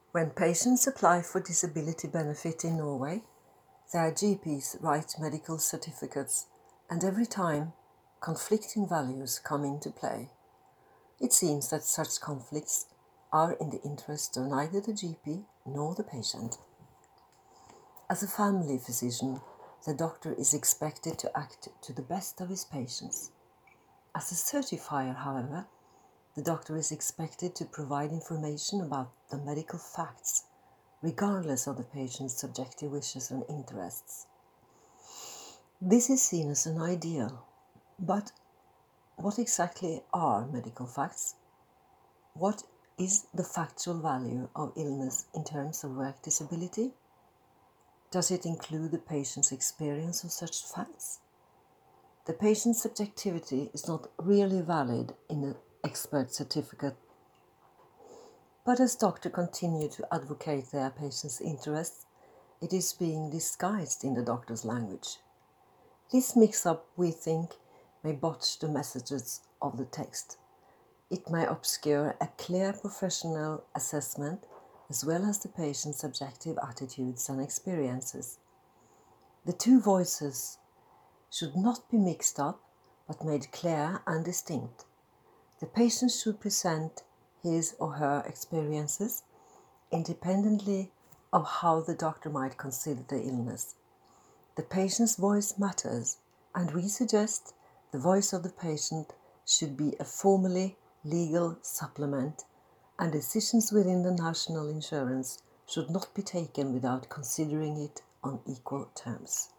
When patients apply for disability benefit in Norway, their GPs write medical certificates, and every time conflicting values come into play. It seems that such conflicts are in the interest of neither the GP nor the patient. As a family physician, the doctor is expected to act to the best of his patients. As a certifier, however, the doctor is expected to provide information about the medical facts, regardless of the patient's subjective wishes and interests. This is seen as an ideal, but what exactly are medical facts? What is the factual value of illness in terms of work disability? Does it include the patient's experience of such facts? The patient's subjectivity is not really valid in an expert certificate, but as doctors continue to advocate their patient's interests, it is being disguised in the doctor's language. This mix-up, we think, may botch the messages of the text. It may obscure a clear professional assessment as well as the patient's subjective attitudes and experiences. The two voices should not be mixed up but made clear and distinct. The patient should present his or her experiences independently of how the doctor might consider the illness. The patient's voice matters, and we suggest the voice of the patient should be a formally legal supplement, and decisions within the national insurance should not be taken without considering it on equal terms.